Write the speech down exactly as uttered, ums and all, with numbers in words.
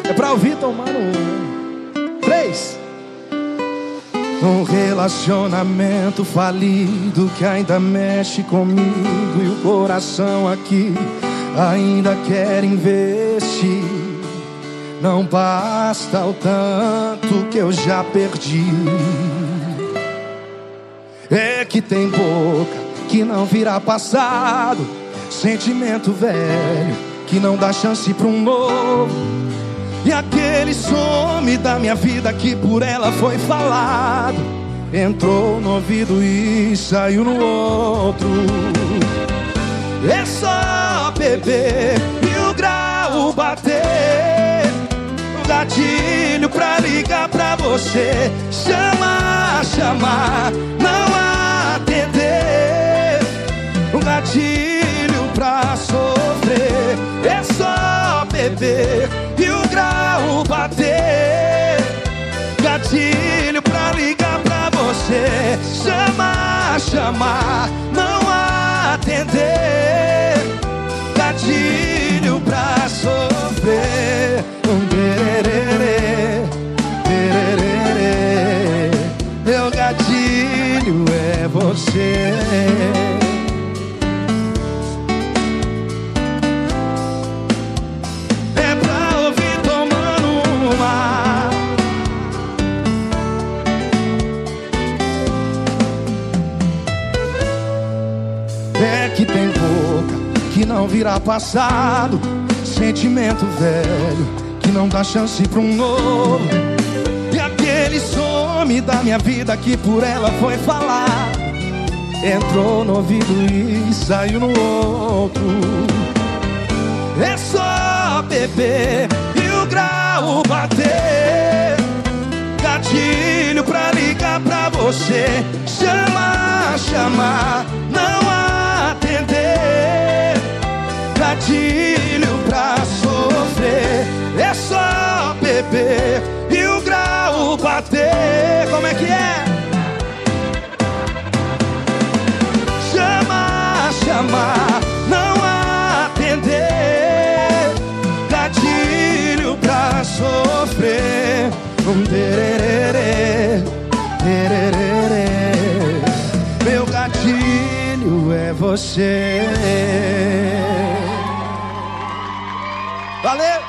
É pra ouvir tomando um. Três. Um relacionamento falido que ainda mexe comigo, e o coração aqui ainda quer investir. Não basta o tanto que eu já perdi. É que tem boca que não vira passado, sentimento velho que não dá chance pra um novo. E aquele some da minha vida que por ela foi falado, entrou no ouvido e saiu no outro. É só beber e o grau bater, o gatilho pra ligar pra você, chamar, chamar, não atender, o gatilho pra sofrer. É só beber e o grau bater, gatilho pra ligar pra você, chamar, chamar, não atender, gatilho pra sofrer. Um bererê, bererê, meu gatilho é você. É que tem boca que não vira passado, sentimento velho que não dá chance pra um novo. E aquele some da minha vida que por ela foi falar, entrou no ouvido e saiu no outro. É só beber e o grau bater, gatilho pra ligar pra você, chamar, chamar, não atender, gatilho pra sofrer. É só beber e o grau bater. Como é que é? Chamar, chamar, não atender, gatilho pra sofrer. Um tererê, tererê, meu gatilho é você. Valeu!